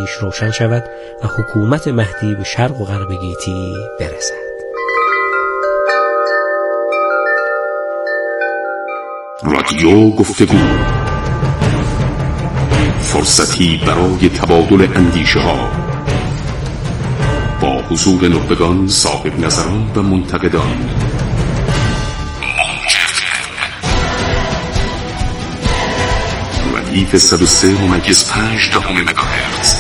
پیش روشن شود و حکومت مهدی به شرق و غرب گیتی برسد. رادیو گفتگو، فرصتی برای تبادل اندیشه ها با حضور نخبگان، صاحب نظران و منتقدان. ردیف 103.5 مگاهرتز.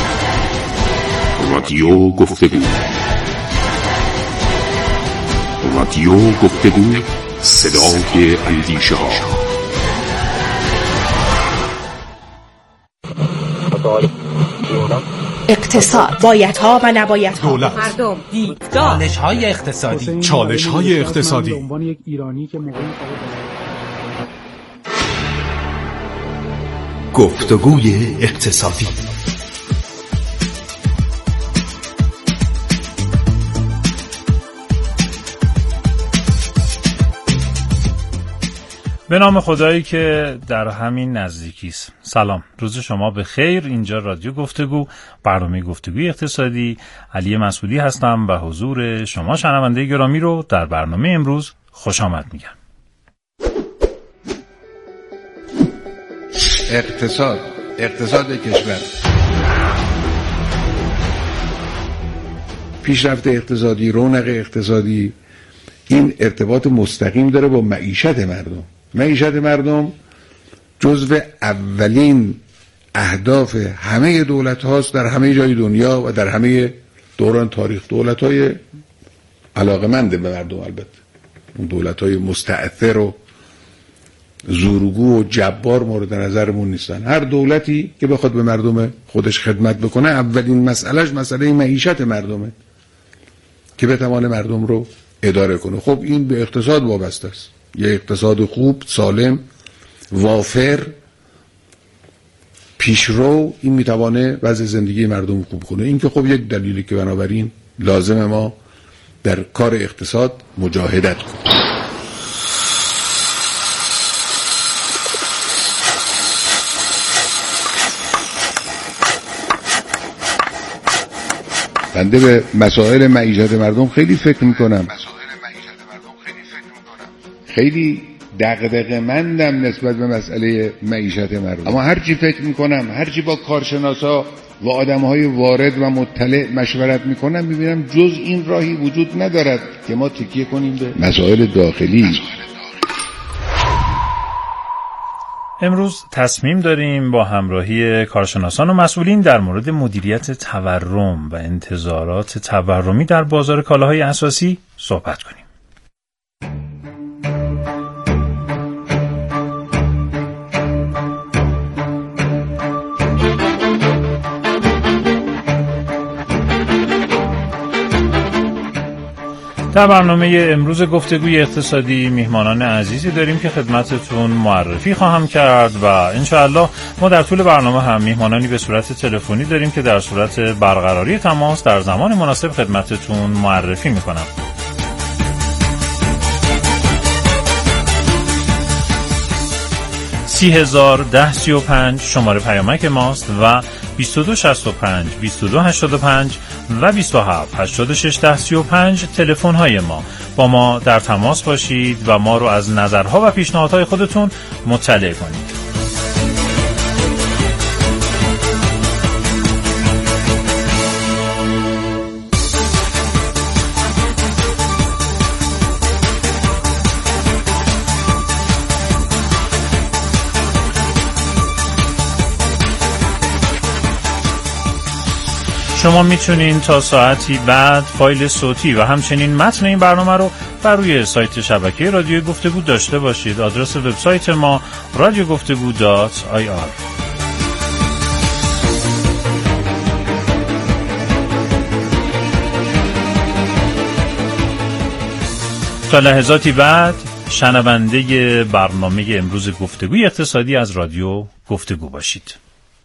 رادیو گفتگو. رادیو گفتگو، صدای اندیشه ها. اقتصاد، بایدها و نبایدها، دولت، مردم، چالش‌های اقتصادی، چالش‌های اقتصادی. به عنوان یک ایرانی که گفتگوی اقتصادی. به نام خدایی که در همین نزدیکی است. سلام، روز شما بخیر. اینجا رادیو گفتگو، برنامه گفتگوی اقتصادی. علی مسعودی هستم و حضور شما شنونده گرامی رو در برنامه امروز خوش آمد میگم. اقتصاد کشور، پیشرفت اقتصادی، رونق اقتصادی، این ارتباط مستقیم داره با معیشت مردم. معیشت مردم جزو اولین اهداف همه دولت هاست در همه جای دنیا و در همه دوران تاریخ. دولت های علاقمند به مردم، البته اون دولت های مستأثر و زورگو و جبار مورد نظرمون نیستن. هر دولتی که بخواد به مردم خودش خدمت بکنه، اولین مسئلهش مسئله معیشت مردمه که بتوانه مردم رو اداره کنه. خب این به اقتصاد وابسته است. یه اقتصاد خوب، سالم، وافر، پیشرو، این میتوانه وضع زندگی مردم خوب کنه. این که خب یک دلیلی که بنابراین لازم ما در کار اقتصاد مجاهدت کنیم. بنده به مسائل معیشت مردم خیلی فکر میکنم، خیلی دغدغه‌مندم نسبت به مسئله معیشت مردم. اما هرچی فکر میکنم، هرچی با کارشناسا و آدمهای وارد و مطلع مشورت میکنم، میبینم جز این راهی وجود ندارد که ما تکیه کنیم به مسائل داخلی. امروز تصمیم داریم با همراهی کارشناسان و مسئولین در مورد مدیریت تورم و انتظارات تورمی در بازار کالاهای اساسی صحبت کنیم. در برنامه امروز گفتگوی اقتصادی میهمانان عزیزی داریم که خدمتتون معرفی خواهم کرد و انشاءالله ما در طول برنامه هم میهمانانی به صورت تلفنی داریم که در صورت برقراری تماس در زمان مناسب خدمتتون معرفی میکنم. (301035) شماره پیامک ماست و 2265 2285 و 27861035 تلفن های ما. با ما در تماس باشید و ما رو از نظرها و پیشنهادهای خودتون مطلع کنید. شما میتونین تا ساعتی بعد فایل صوتی و همچنین متن این برنامه رو بر روی سایت شبکه رادیو گفتگو داشته باشید. آدرس وبسایت ما radiogoftegu.ir. تا لحظاتی بعد شنونده برنامه امروز گفتگوی اقتصادی از رادیو گفتگو باشید.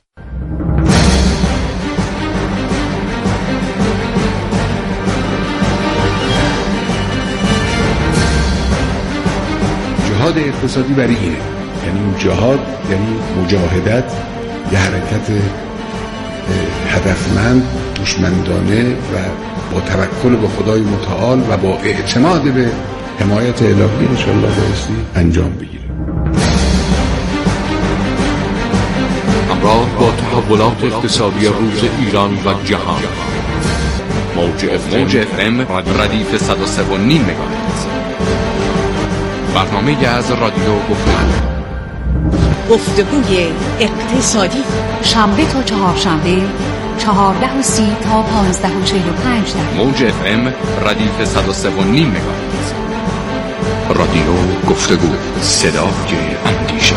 جهاد اقتصادی برای اینه، یعنی جهاد یعنی مجاهدت، یه حرکت هدفمند، هوشمندانه و با توکل به خدای متعال و با اعتماد به حمایت الهی انشاءالله بایستی انجام بگیره. همراه با تحولات اقتصادی روز ایران و جهان، موج FM ردیف 103.5 مگاهرتز. برنامه از رادیو گفتگوی اقتصادی، شنبه تا چهارشنبه 14:30 تا 15:45 موج FM ردیف 103.5 مگاهرتز. رادیو گفتگو، صدای اندیشه.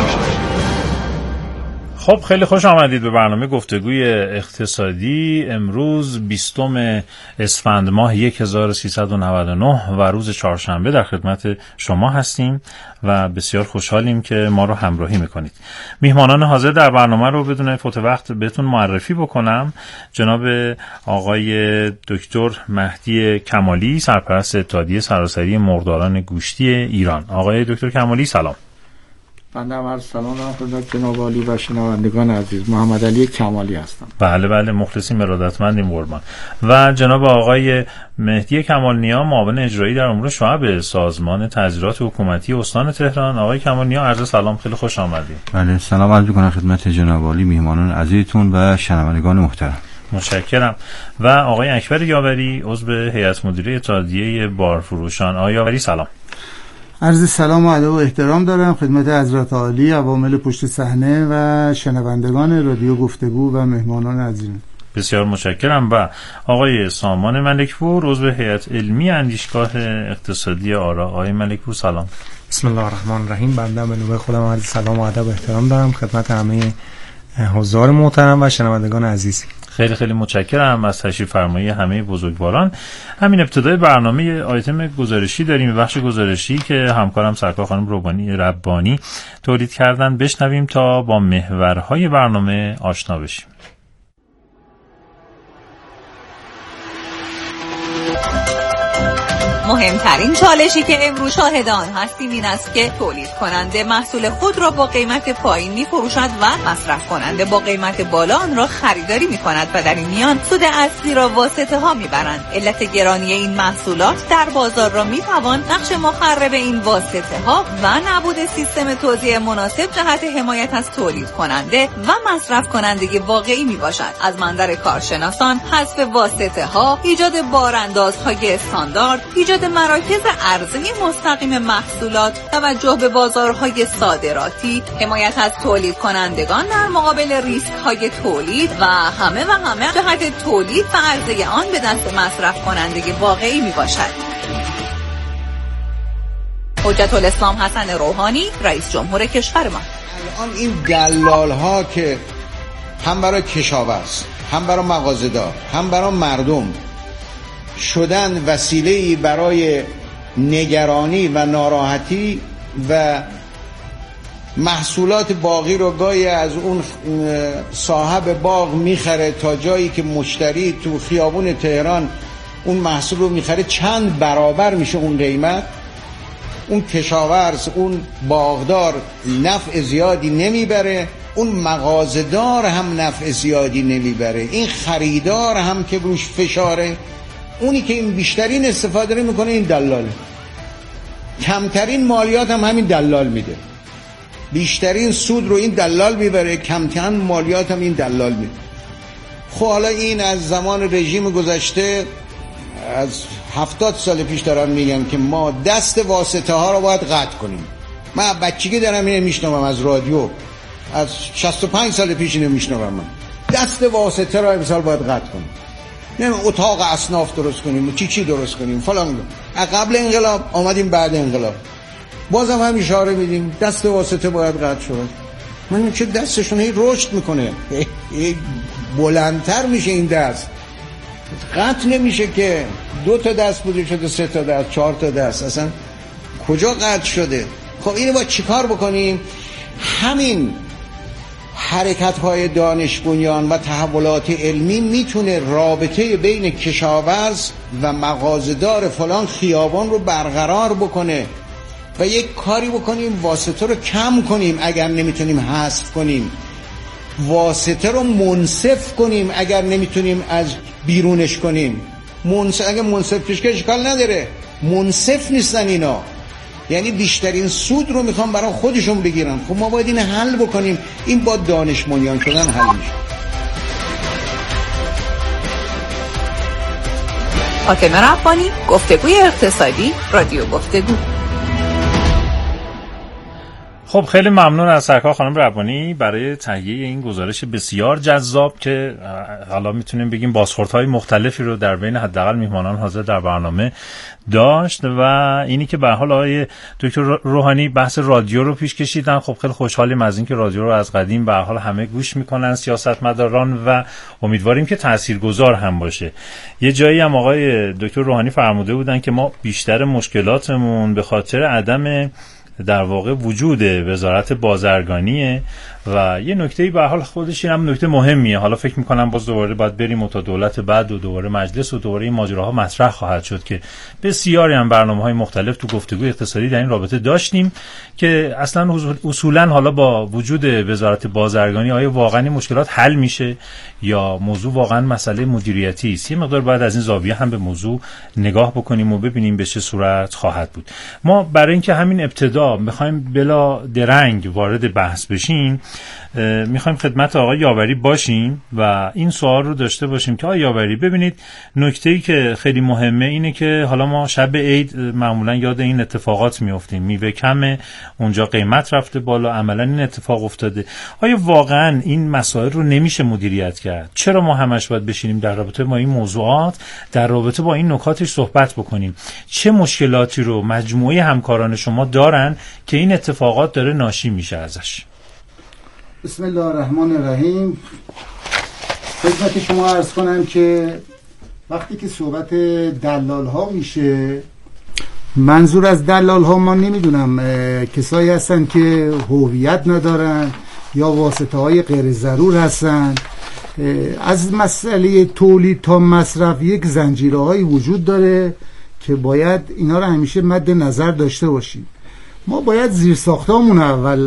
خب خیلی خوش آمدید به برنامه گفتگوی اقتصادی. امروز 20 اسفند ماه 1399 و روز چهارشنبه در خدمت شما هستیم و بسیار خوشحالیم که ما رو همراهی میکنید. میهمانان حاضر در برنامه رو بدون فوت وقت بهتون معرفی بکنم. جناب آقای دکتر مهدی کمالی، سرپرست اتحادیه سراسری مرغداران گوشتی ایران. آقای دکتر کمالی سلام. بنده هم عرض سلام دارم خدمت جناب عالی و شنوندگان عزیز. محمد علی کمالی هستم. بله مخلصیم، ارادتمندیم قربان. و جناب آقای مهدی کمال نیا، معاون اجرایی در امور شعب سازمان تظاهرات حکومتی استان تهران. آقای کمال نیا عرض سلام، خیلی خوش آمدید. بله سلام عرض می‌کنم خدمت جناب عالی، میهمانان عزیزتون و شنوندگان محترم. متشکرم. و آقای اکبر یاوری، عضو هیئت مدیره اتحادیه بارفروشان. آقای یاوری سلام. عرض سلام و ادب و احترام دارم خدمت حضرت عالی، عوامل پشت صحنه و شنوندگان رادیو گفتگو و مهمانان عزیز. بسیار متشکرم. و آقای سامان ملکپور، عضو هیئت علمی اندیشگاه اقتصادی آرا. آقای ملکپور سلام. بسم الله الرحمن الرحیم. بنده به نوبه خودم عرض سلام و ادب و احترام دارم خدمت همه حضار محترم و شنوندگان عزیز. خیلی خیلی متشکرم از تشریف فرمایی همه بزرگواران. همین ابتدای برنامه آیتم گزارشی داریم، بخش گزارشی که همکارم سرکار خانم ربانی تولید کردن. بشنویم تا با محورهای برنامه آشنا بشیم. مهمترین چالشی که امروز شاهدان هستیم این است که تولید کننده محصول خود را با قیمت پایین می‌فروشد و مصرف کننده با قیمت بالا آن را خریداری می‌کند و در این میان سود اصلی را واسطه‌ها می‌برند. علت گرانی این محصولات در بازار را می‌توان نقش مخرب این واسطه‌ها و نبود سیستم توزیع مناسب جهت حمایت از تولید کننده و مصرف کننده واقعی می‌باشد. از منظر کارشناسان حذف واسطه‌ها، ایجاد باراندازهای استاندارد، ایجاد مراکز عرضه مستقیم محصولات، توجه به بازارهای صادراتی، حمایت از تولید کنندگان در مقابل ریسک‌های تولید و همه جهت تولید و عرضه آن به دست مصرف کننده واقعی میباشد. حجت الاسلام حسن روحانی، رئیس جمهور کشور ما. الان این دلال‌ها که هم برای کشاورز، هم برای مغازه‌دار، هم برای مردم شدن وسیله‌ای برای نگرانی و ناراحتی و محصولات باقی رو گاهی از اون صاحب باغ میخره تا جایی که مشتری تو خیابون تهران اون محصول رو میخره چند برابر میشه اون قیمت. اون کشاورز، اون باغدار نفع زیادی نمیبره، اون مغازه‌دار هم نفع زیادی نمیبره، این خریدار هم که روش فشاره. اونی که این بیشترین استفاده رو میکنه این دلاله. کمترین مالیات هم همین دلال میده. بیشترین سود رو این دلال میبره، کمترین مالیات هم این دلال میده. خب حالا این از زمان رژیم گذشته، از 70 سال پیش دارم میگم که ما دست واسطه ها رو باید قطع کنیم. من بچگی دارم اینو میشنوم از رادیو، از 65 سال پیش اینو میشنوم. من دست واسطه رو مثلا باید قطع کنیم. نه اتاق اصناف درست کنیم، چی درست کنیم فلان. قبل انقلاب آمدیم، بعد انقلاب بازم هم اشاره میدیم دست واسطه باید قطع شد. من چه دستشون هی رشد میکنه، بلندتر میشه این دست، قطع نمیشه که 2 تا دست بوده شده 3 تا دست، 4 تا دست، اصلا کجا قطع شده؟ خب اینو باید چیکار بکنیم؟ همین حرکت‌های دانش بنیان و تحولات علمی میتونه رابطه بین کشاورز و مغازه‌دار فلان خیابان رو برقرار بکنه و یک کاری بکنیم واسطه رو کم کنیم. اگر نمیتونیم حذف کنیم، واسطه رو منصف کنیم. اگر نمیتونیم از بیرونش کنیم، اگر منصفش که اشکال نداره، منصف نیستن اینا، یعنی بیشترین سود رو میخوام برای خودشون بگیرن. خب ما باید این حل بکنیم. این با دانشمندان شدن حل میشه. فاطمه ربانی، گفتگوی اقتصادی، رادیو گفتگو. خب خیلی ممنون از سرکار خانم ربانی برای تهیه این گزارش بسیار جذاب که حالا میتونیم بگیم بازخوردهای مختلفی رو در بین حداقل میهمانان حاضر در برنامه داشت و اینی که به هر حال آقای دکتر روحانی بحث رادیو رو پیش کشیدن. خب خیلی خوشحالیم از این که رادیو رو از قدیم به هر حال همه گوش میکنن، سیاستمداران، و امیدواریم که تاثیرگذار هم باشه. یه جایی هم آقای دکتر روحانی فرموده بودن که ما بیشتر مشکلاتمون به خاطر عدم در واقع وجود وزارت بازرگانیه و یه نکته‌ای به حال خودش هم نکته مهمیه. حالا فکر می‌کنم باز دوباره باید بریم تا دولت بعد و دوباره مجلس و دوباره این ماجراها مطرح خواهد شد که بسیاری هم برنامه‌های مختلف تو گفتگوی اقتصادی در این رابطه داشتیم که اصلا اصولاً حالا با وجود وزارت بازرگانی آیا واقعا مشکلات حل میشه یا موضوع واقعا مسئله مدیریتی است. یه مقدار بعد از این زاویه هم به موضوع نگاه بکنیم و ببینیم به چه صورت خواهد بود. ما برای اینکه همین ابتدا می‌خوایم بلا درنگ وارد بحث بشیم، میخوایم خدمت آقای یاوری باشیم و این سوال رو داشته باشیم که آقای یاوری ببینید، نکته‌ای که خیلی مهمه اینه که حالا ما شب عید معمولا یاد این اتفاقات میافتیم، میوه کمه، اونجا قیمت رفته بالا، عملا این اتفاق افتاده. آیا واقعا این مسائل رو نمیشه مدیریت کرد؟ چرا ما همش باید بشینیم در رابطه با این موضوعات، در رابطه با این نکاتش صحبت بکنیم؟ چه مشکلاتی رو مجموعه همکاران شما دارن که این اتفاقات داره ناشی میشه ازش؟ بسم الله الرحمن الرحیم. خدمت شما عرض کنم که وقتی که صحبت دلال ها میشه، منظور از دلال ها ما نمیدونم کسایی هستن که هویت ندارن یا واسطه های غیر ضرور هستن. از مسئله تولید تا مصرف یک زنجیره هایی وجود داره که باید اینا رو همیشه مد نظر داشته باشیم. ما باید زیرساختامون اول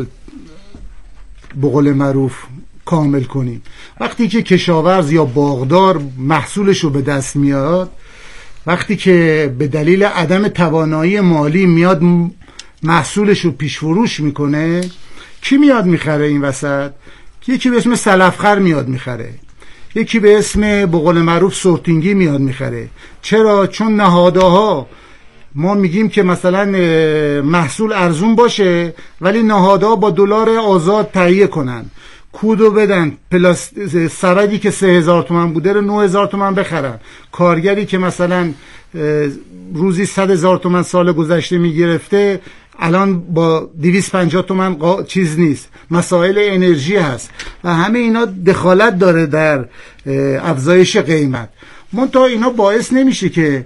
به قول معروف کامل کنیم. وقتی که کشاورز یا باغدار محصولش رو به دست میاد، وقتی که به دلیل عدم توانایی مالی میاد محصولش رو پیش فروش میکنه، کی میاد میخره این وسط؟ یکی به اسم سلفخر میاد میخره، یکی به اسم به قول معروف سورتینگی میاد میخره. چرا؟ چون نهادها، ما میگیم که مثلا محصول ارزون باشه ولی نهادها با دلار آزاد تهیه کنن، کودو بدن، سبدی که 3000 تومان بوده رو 9000 تومان بخرن، کارگری که مثلا روزی 100,000 تومان سال گذشته میگرفته الان با 250 تومان چیز نیست. مسائل انرژی هست و همه اینا دخالت داره در افزایش قیمت. منتها اینا باعث نمیشه که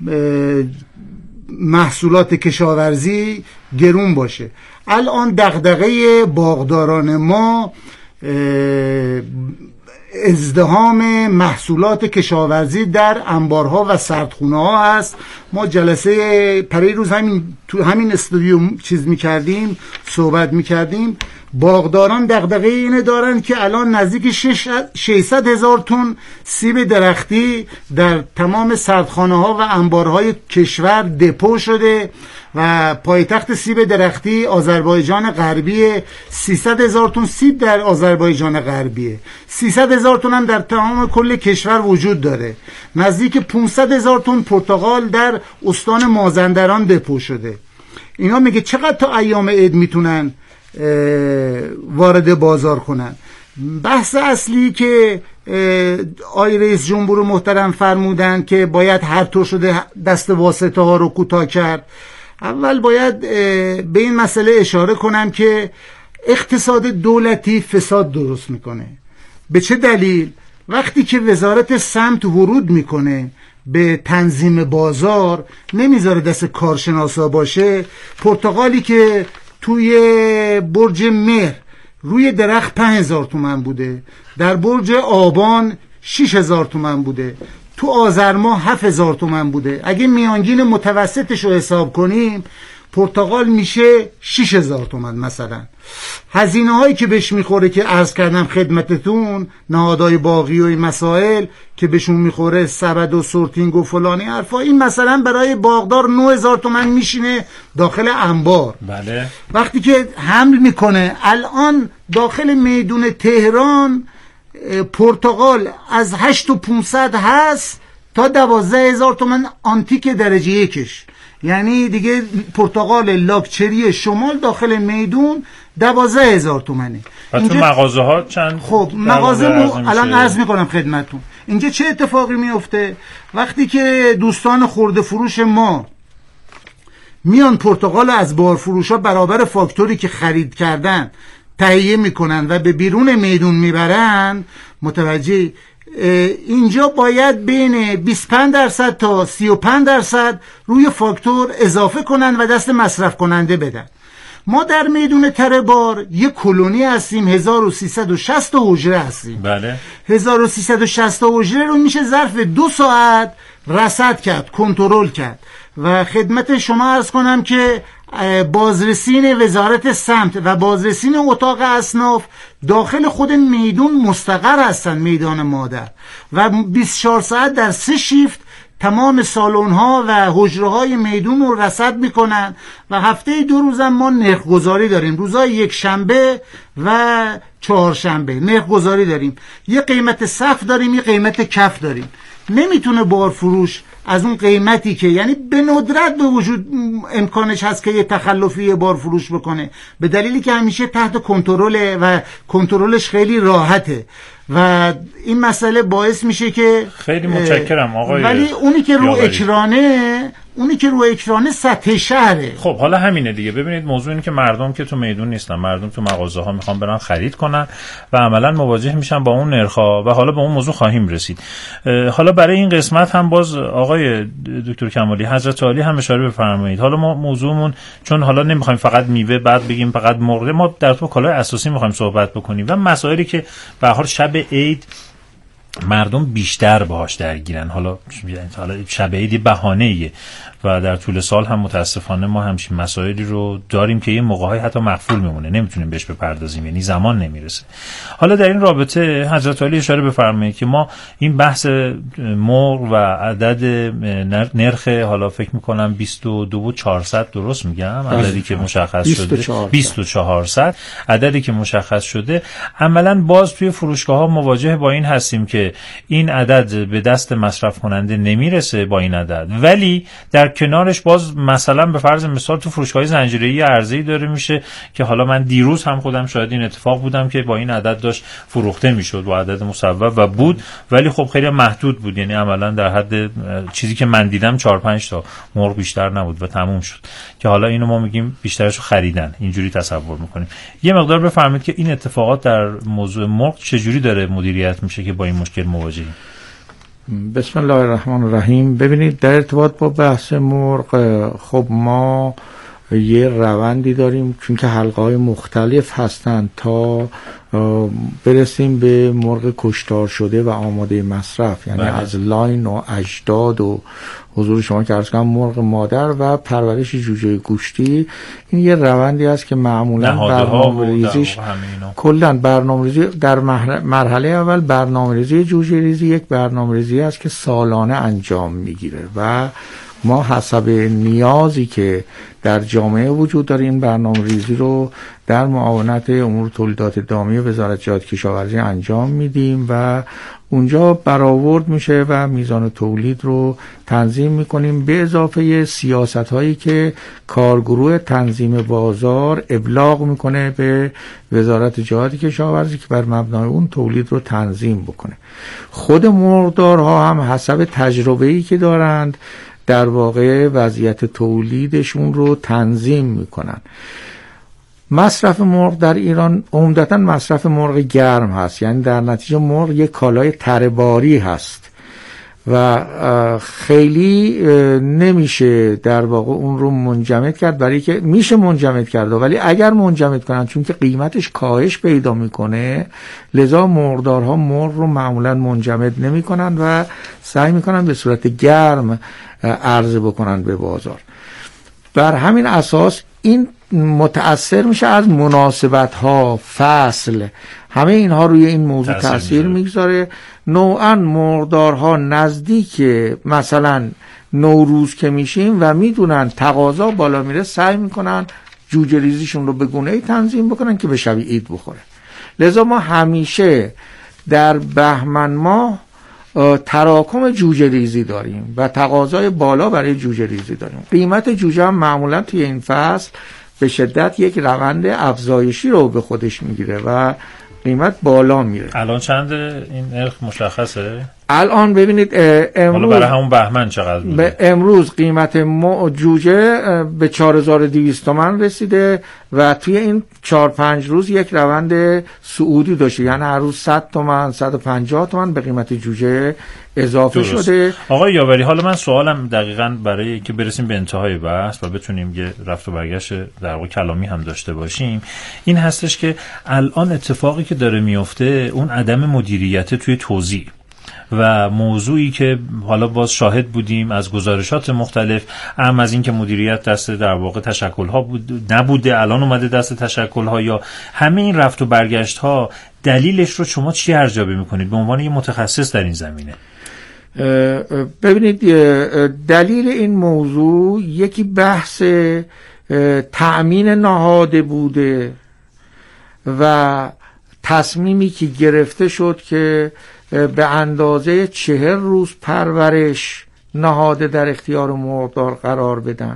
محصولات کشاورزی گرون باشه. الان دغدغه باغداران ما ازدحام محصولات کشاورزی در انبارها و سردخونه ها هست. ما جلسه پری روز تو همین استودیو صحبت میکردیم. باغداران دغدغه اینه دارن که الان نزدیک 600,000 تن سیب درختی در تمام سردخانه ها و انبارهای کشور دپو شده و پایتخت سیب درختی آذربایجان غربیه. 300,000 تن سیب در آذربایجان غربیه، 300,000 تن هم در تمام کل کشور وجود داره. نزدیک 500,000 تن پرتقال در استان مازندران دپو شده. اینا میگه چقدر تا ایام عید میتونن وارد بازار کنن؟ بحث اصلی که آقای رئیس جمهور محترم فرمودن که باید هر طور شده دست واسطه ها رو کوتاه کرد. اول باید به این مسئله اشاره کنم که اقتصاد دولتی فساد درست میکنه. به چه دلیل؟ وقتی که وزارت سمت ورود میکنه به تنظیم بازار، نمیذاره دست کارشناسا باشه. پرتقالی که توی برج مهر روی درخت 5,000 تومان بوده، در برج آبان 6,000 تومان بوده، تو آذر ماه 7,000 تومان بوده. اگه میانگین متوسطش رو حساب کنیم، پرتقال میشه 6000 تومان مثلا. هزینه هایی که بهش میخوره که عرض کردم خدمتتون، نهادهای باغی و این مسائل که بهشون میخوره، سبد و سورتینگ و فلانی حرفا، این مثلا برای باغدار 9000 تومان میشینه داخل انبار. بله. وقتی که حمل میکنه، الان داخل میدون تهران پرتقال از 8500 هست تا 12000 تومان آنتیک درجه یکش، یعنی دیگه پرتقال لاکچری شمال داخل میدون 12000 تومنه. و تو مغازه ها چند؟ خب مغازه الان عرض میکنم خدمتون. اینجا چه اتفاقی میفته؟ وقتی که دوستان خرده فروش ما میان پرتقال از بارفروش ها برابر فاکتوری که خرید کردن تهیه میکنن و به بیرون میدون میبرن، متوجه اینجا باید بین 25% تا 35% روی فاکتور اضافه کنن و دست مصرف کننده بدن. ما در میدون تره‌بار یک کلونی هستیم، 1360 حجره هستیم. بله. 1360 حجره رو میشه ظرف 2 ساعت رصد کرد، کنترل کرد. و خدمت شما عرض کنم که بازرسین وزارت سمت و بازرسین اتاق اصناف داخل خود میدون مستقر هستن، میدان مادر، و 24 ساعت در 3 شیفت تمام سالن ها و حجره های میدون رو رصد میکنن و هفته 2 روز ما نرخ‌گذاری داریم، روزهای یک شنبه و چهارشنبه نرخ‌گذاری داریم. یه قیمت صف داریم، یه قیمت کف داریم. نمیتونه بارفروش از اون قیمتی که یعنی به ندرت به وجود امکانش هست که یه تخلفی بار فروش بکنه، به دلیلی که همیشه تحت کنترله و کنترلش خیلی راحته و این مسئله باعث میشه که خیلی متشکرم آقای. ولی اونی که رو اکرانه سطح شهره. خب حالا همینه دیگه. ببینید موضوع اینه که مردم که تو میدون نیستن، مردم تو مغازه ها میخوان برن خرید کنن و عملا مواجه میشن با اون نرخ‌ها و حالا به اون موضوع خواهیم رسید. حالا برای این قسمت هم باز آقای دکتر کمالی حضرت عالی هم اشاره بفرمایید. حالا ما موضوعمون چون حالا نمیخوایم فقط میوه بعد بگیم فقط مرغ، ما در تو کالای اساسی میخوایم صحبت بکنیم و مسائلی که به هر حال شب عید مردم بیشتر باهاش درگیرن. حالا شب عید بهانه‌ایه و در طول سال هم متاسفانه ما همچین مسائلی رو داریم که یه موقع‌های حتی مغفول میمونه، نمیتونیم بهش بپردازیم، یعنی زمان نمیرسه. حالا در این رابطه حضرت عالی اشاره بفرمایید که ما این بحث مرغ و عدد نرخ حالا فکر میکنم 22400 درست میگم عددی که مشخص شده 2400 عددی که مشخص شده، عملاً باز توی فروشگاه‌ها مواجه با این هستیم که این عدد به دست مصرف کننده نمیرسه با این عدد، ولی در کنارش باز مثلا به فرض مثال تو فروشگاه زنجیره‌ای عرضه‌ای داره میشه که حالا من دیروز هم خودم شاهد این اتفاق بودم که با این عدد داشت فروخته میشد با عدد مصوب و بود، ولی خب خیلی محدود بود، یعنی عملا در حد چیزی که من دیدم 4-5 تا مرغ بیشتر نبود و تموم شد که حالا اینو ما میگیم بیشترشو خریدن، اینجوری تصور میکنیم. یه مقدار بفرمایید که این اتفاقات در موضوع مرغ چجوری داره مدیریت میشه که با این مشکل مواجهیم؟ بسم الله الرحمن الرحیم. ببینید در ارتباط با بحث مرغ، خب ما یه روندی داریم چون که حلقه های مختلف هستند تا برسیم به مرغ کشتار شده و آماده مصرف، یعنی از لاین و اجداد و حضور شما که عرض کنم مرغ مادر و پرورش جوجه گوشتی. این یه روندی است که معمولا برنامه‌ریزیش کلا برنامه‌ریزی در مرحله اول برنامه‌ریزی جوجه ریزی یک برنامه‌ریزی است که سالانه انجام میگیره و ما حسب نیازی که در جامعه وجود داره این برنامه‌ریزی رو در معاونت امور تولیدات دامی وزارت جهاد کشاورزی انجام میدیم و اونجا برآورد میشه و میزان تولید رو تنظیم میکنیم، به اضافه سیاست هایی که کارگروه تنظیم بازار ابلاغ میکنه به وزارت جهاد کشاورزی که بر مبنای اون تولید رو تنظیم بکنه. خود مرغدارها هم حسب تجربه‌ای که دارند در واقع وضعیت تولیدشون رو تنظیم میکنن. مصرف مرغ در ایران عمدتاً مصرف مرغ گرم هست، یعنی در نتیجه مرغ یک کالای تره‌باری هست و خیلی نمیشه در واقع اون رو منجمد کرد، برای که میشه منجمد کرد ولی اگر منجمد کنن چون که قیمتش کاهش پیدا میکنه، لذا مرغدارها مرغ رو معمولا منجمد نمیکنن و سعی میکنن به صورت گرم عرضه بکنن به بازار. بر همین اساس این متأثر میشه از مناسبت ها، فصل، همه اینها روی این موضوع تأثیر میگذاره. نوعا مرغدارها نزدیک مثلا نوروز که میشیم و میدونن تقاضا بالا میره، سعی میکنن جوجه ریزیشون رو به گونه‌ای تنظیم بکنن که به شب عید بخوره. لذا ما همیشه در بهمن ماه تراکم جوجه ریزی داریم و تقاضای بالا برای جوجه ریزی داریم. قیمت جوجه هم معمولا توی این فصل به شدت یک روند افزایشی رو به خودش میگیره و قیمت بالا میره. الان چند این نرخ مشخصه؟ الان ببینید امروز برای همون بهمن چقدر بوده؟ امروز قیمت جوجه به 4200 تومان رسیده و توی این 4-5 روز یک روند صعودی داشته، یعنی هر روز 100 تومان 150 تومان به قیمت جوجه اضافه درست شده. آقای یاوری، حالا من سوالم دقیقاً برای اینکه برسیم به انتهای بحث و بتونیم یه رفت و برگشت در واقع کلامی هم داشته باشیم، این هستش که الان اتفاقی که داره میفته اون عدم مدیریت توی توزیع و موضوعی که حالا باز شاهد بودیم از گزارشات مختلف، هم از اینکه مدیریت دست در واقع تشکل‌ها نبوده، الان اومده دست تشکل‌ها، یا همه این رفت و برگشت‌ها، دلیلش رو شما چی ارزیابی می‌کنید به عنوان یه متخصص در این زمینه؟ ببینید دلیل این موضوع یکی بحث تأمین نهاده بوده و تصمیمی که گرفته شد که به اندازه 40 روز پرورش نهاده در اختیار مرغدار قرار بدن.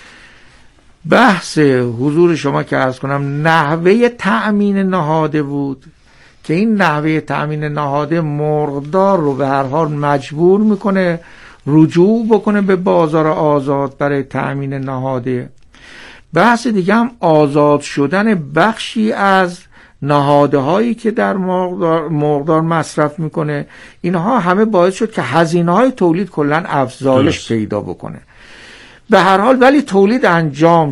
بحث حضور شما که عرض کنم نحوه تأمین نهاده بود که این نحوه تأمین نهاده مرغدار رو به هر حال مجبور میکنه رجوع بکنه به بازار آزاد برای تأمین نهاده. بحث دیگه هم آزاد شدن بخشی از نهاده هایی که در مرغدار مصرف میکنه. اینها همه باعث شد که هزینه های تولید کلا افزایش پیدا بکنه. به هر حال ولی تولید انجام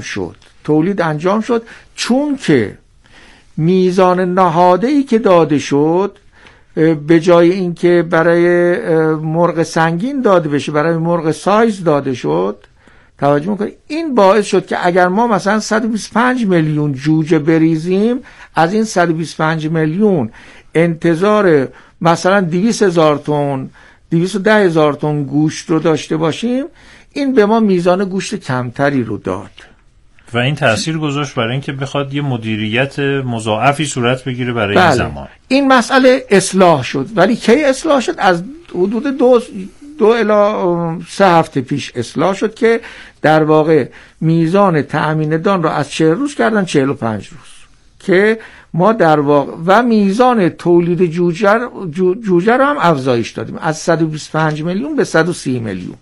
شد چون که میزان نهاده ای که داده شد به جای اینکه برای مرغ سنگین داده بشه برای مرغ سایز داده شد. توجه میکنید این باعث شد که اگر ما مثلا 125 میلیون جوجه بریزیم، از این 125 میلیون انتظار مثلا 200,000 تن 210,000 تن گوشت رو داشته باشیم، این به ما میزان گوشت کمتری رو داد و این تأثیر گذاشت برای اینکه بخواد یه مدیریت مضاعفی صورت بگیره برای بله. این زمان این مسئله اصلاح شد، ولی کی اصلاح شد؟ از حدود 2 الی 3 هفته پیش اصلاح شد که در واقع میزان تأمین دان رو از 40 روز کردن 45 روز که ما در واقع و میزان تولید جوجه رو هم افزایش دادیم از 125 میلیون به 130 میلیون.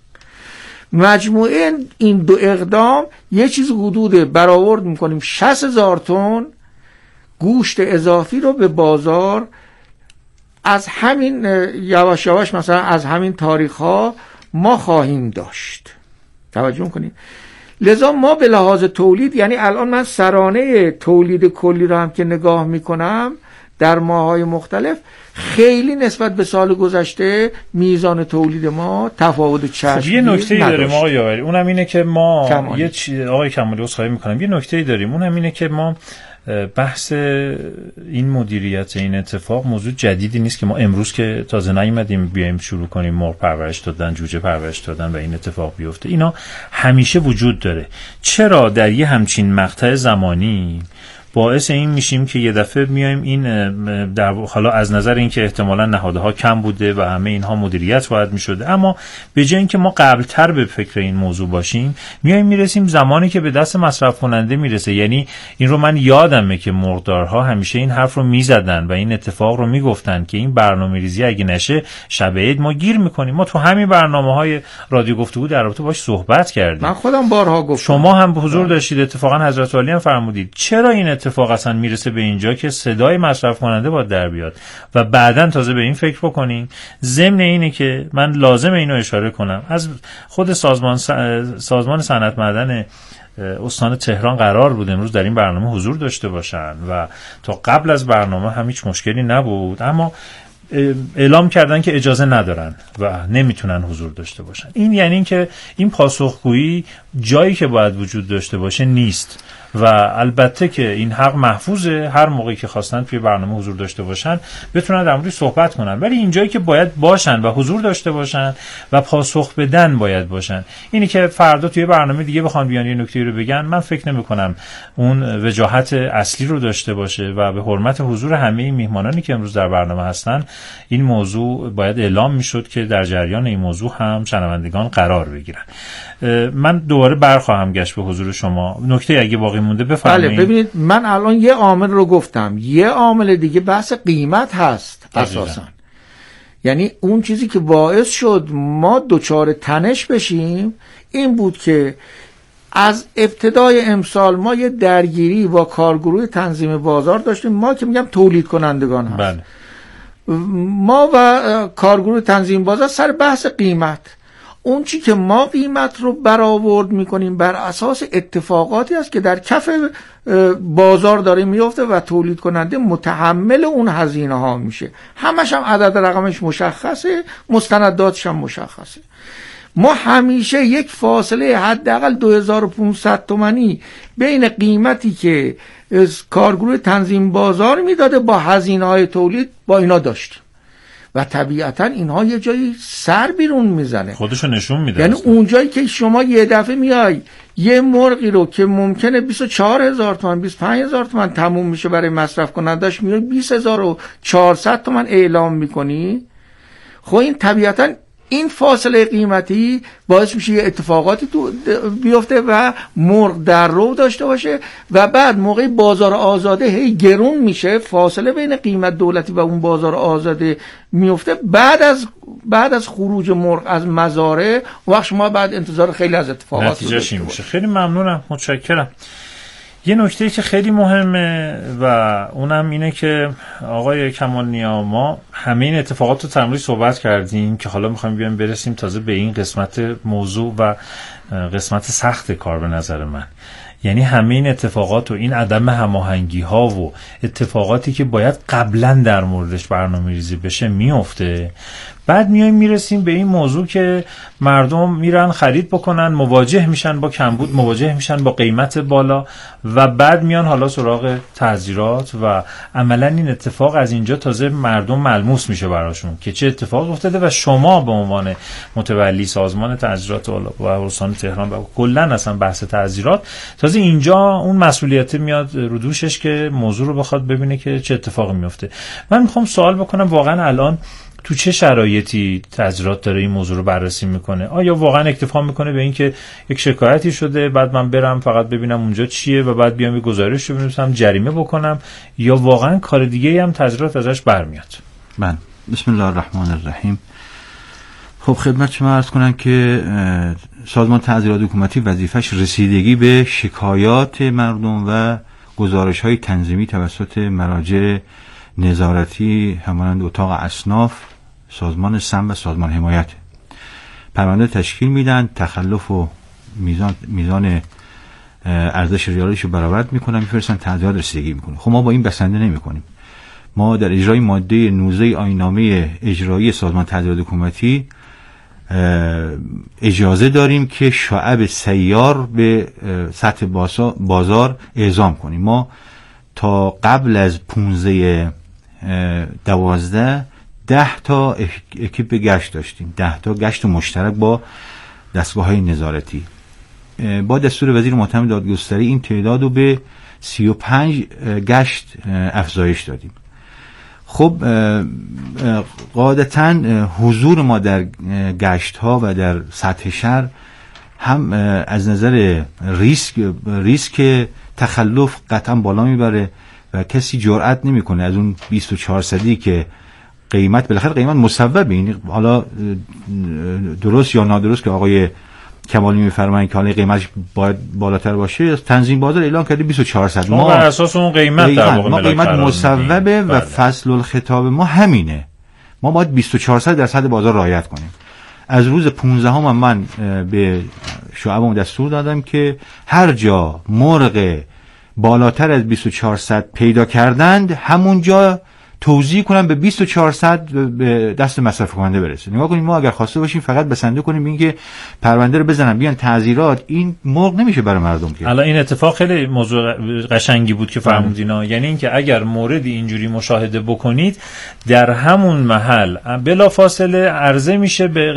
مجموعه این دو اقدام یه چیز حدود برآورد میکنیم 60,000 تن گوشت اضافی رو به بازار از همین یواش یواش مثلا از همین تاریخ ها ما خواهیم داشت. توجه کنید. لذا ما به لحاظ تولید، یعنی الان من سرانه تولید کلی رو هم که نگاه میکنم در ماه‌های مختلف، خیلی نسبت به سال گذشته میزان تولید ما تفاوت چشمگیر یه نکته‌ای داریم آقای یاوری، اونم اینه که ما آقای کمالی عذرخواهی میکنم، یه نکته‌ای داریم، اونم اینه که ما بحث این مدیریت این اتفاق موضوع جدیدی نیست که ما امروز که تازه نیومدیم بیایم شروع کنیم مرغ پرورش دادن، جوجه پرورش دادن و این اتفاق بیفته. اینا همیشه وجود داره. چرا در یه همچین مقطع زمانی باعث این میشیم که یه دفعه میایم این در حالا از نظر اینکه احتمالاً نهادها کم بوده و همه اینها مدیریت باید میشده، اما به جای اینکه ما قبلتر به فکر این موضوع باشیم میایم میرسیم زمانی که به دست مصرف کننده میرسه. یعنی این رو من یادمه که مرغدارها همیشه این حرف رو میزدن و این اتفاق رو میگفتن که این برنامه‌ریزی اگه نشه شب عید ما گیر میکنیم. ما تو همین برنامه‌های رادیو گفتگو در رابطه باش صحبت کردیم، من خودم بارها گفتم، شما هم حضور داشتید، اتفاقا حضرت عالی هم فرمودید. چرا این اتفاق اصلا میرسه به اینجا که صدای مصرف کننده باید در بیاد و بعداً تازه به این فکر بکنیم؟ ضمن اینه که من لازم اینو اشاره کنم، از خود سازمان صنعت معدن استان تهران قرار بود امروز در این برنامه حضور داشته باشن و تا قبل از برنامه هم هیچ مشکلی نبود، اما اعلام کردن که اجازه ندارن و نمیتونن حضور داشته باشن. این یعنی این که این پاسخگویی جایی که باید وجود داشته باشه نیست و البته که این حق محفوظه، هر موقعی که خواستن توی برنامه حضور داشته باشن بتونن در موردش صحبت کنن، ولی اینجایی که باید باشن و حضور داشته باشن و پاسخ بدن باید باشن. اینی که فردا توی برنامه دیگه بخوان بیان یه نکته رو بگن، من فکر نمی‌کنم اون وجاهت اصلی رو داشته باشه و به حرمت حضور همه میهمانانی که امروز در برنامه هستن این موضوع باید اعلام میشد که در جریان این موضوع هم شنوندگان قرار بگیرن. من دوباره برخواهم گشت به حضور شما. نکته اگه باقی مونده بفرمایید. بله ببینید، من الان یه عامل رو گفتم، یه عامل دیگه بحث قیمت هست اساسا. یعنی اون چیزی که باعث شد ما دچار تنش بشیم این بود که از ابتدای امسال ما یه درگیری با کارگروه تنظیم بازار داشتیم. ما که میگم تولید کنندگان هست. بله. ما و کارگروه تنظیم بازار سر بحث قیمت، اون چی که ما قیمت رو برآورد میکنیم بر اساس اتفاقاتی است که در کف بازار داره میفته و تولید کننده متحمل اون هزینه ها میشه. همش هم عدد رقمش مشخصه، مستنداتش هم مشخصه. ما همیشه یک فاصله حداقل 2500 تومانی بین قیمتی که کارگروه تنظیم بازار میداده با هزینه های تولید با اینا داشتیم و طبیعتا اینها یه جایی سر بیرون میزنه، خودشو نشون میده. یعنی اون جایی که شما یه دفعه میای یه مرغی رو که ممکنه 24000 تومان 25000 تومان تموم میشه برای مصرف کنندش میای 20400 تومان اعلام میکنی، خب این طبیعتا این فاصله قیمتی باعث میشه یه اتفاقاتی تو بیفته و مرغ در رو داشته باشه و بعد موقع بازار آزاده هی گرون میشه، فاصله بین قیمت دولتی و اون بازار آزاده میفته. بعد از خروج مرغ از مزارع وقت شما بعد انتظار خیلی از اتفاقات نتیجهش این میشه. خیلی ممنونم، متشکرم. یه نکته که خیلی مهمه و اونم اینه که آقای کمال نیا، ما همه این اتفاقات رو تمرین صحبت کردیم که حالا میخوایم بیایم برسیم تازه به این قسمت موضوع و قسمت سخت کار به نظر من. یعنی همه این اتفاقات و این عدم هماهنگی ها و اتفاقاتی که باید قبلا در موردش برنامه‌ریزی بشه میفته. بعد میرسیم به این موضوع که مردم میرن خرید بکنن، مواجه میشن با کمبود، مواجه میشن با قیمت بالا و بعد میان حالا سراغ تعزیرات و عملا این اتفاق از اینجا تازه مردم ملموس میشه براشون که چه اتفاق افتاده و شما به عنوان متولی سازمان تعزیرات و استان تهران و کلا اصلا بحث تعزیرات تازه اینجا اون مسئولیت میاد رو دوشش که موضوع رو بخواد ببینه که چه اتفاقی میفته. من میخوام سوال بکنم واقعا الان تو چه شرایطی تعزیرات داره این موضوع رو بررسی میکنه؟ آیا واقعا اکتفا میکنه به این که یک شکایتی شده بعد من برم فقط ببینم اونجا چیه و بعد بیام یه گزارش رو بنویسم جریمه بکنم، یا واقعا کار دیگه هم تعزیرات ازش برمیاد؟ من بسم الله الرحمن الرحیم. خب خدمت شما عرض کنم که سازمان تعزیرات حکومتی وظیفش رسیدگی به شکایات مردم و گزارش‌های تنظیمی توسط مراجع نظارتی همانند اتاق اصناف، سازمان سم و سازمان حمایت پرونده تشکیل میدن، تخلف و میزان ارزش ریالیش رو برآورد میکنن، میفرستن تعزیرات رسیدگی میکنه. خب ما با این بسنده نمیکنیم. ما در اجرای ماده 19 آیین‌نامه اجرایی سازمان تعزیرات حکومتی اجازه داریم که شعب سیار به سطح بازار اعزام کنیم. ما تا قبل از 15/12 10 تا اکیپ گشت داشتیم، 10 تا گشت مشترک با دستگاه‌های نظارتی. با دستور وزیر محترم دادگستری این تعداد رو به 35 گشت افزایش دادیم. خب قاعدتاً حضور ما در گشت ها و در سطح شهر هم از نظر ریسک تخلف قطعا بالا میبره و کسی جرئت نمیکنه از اون 2400 که قیمت بالاخره قیمت مصوبه، این حالا درست یا نادرست که آقای کمالی میفرمایند که حالا قیمتش باید بالاتر باشه، تنظیم بازار اعلان کرده 2400. ما بر اساس اون قیمت در واقع ما قیمت مصوبه و فصل الخطاب ما همینه. ما باید 2400 در سطح بازار رعایت کنیم. از روز 15 من به شعبم دستور دادم که هر جا مرغ بالاتر از 2400 پیدا کردند همونجا توزیع کنن به 2400 به دست مصرف کننده برسه. نگاه کنید ما اگر خواسته باشیم فقط بسنده کنیم بگیم که پرونده رو بزنن بیان تعزیرات، این مرغ نمیشه برای مردم که. الان این اتفاق خیلی موضوع قشنگی بود که فرمودینا، یعنی اینکه اگر موردی اینجوری مشاهده بکنید در همون محل بلافاصله عرضه میشه به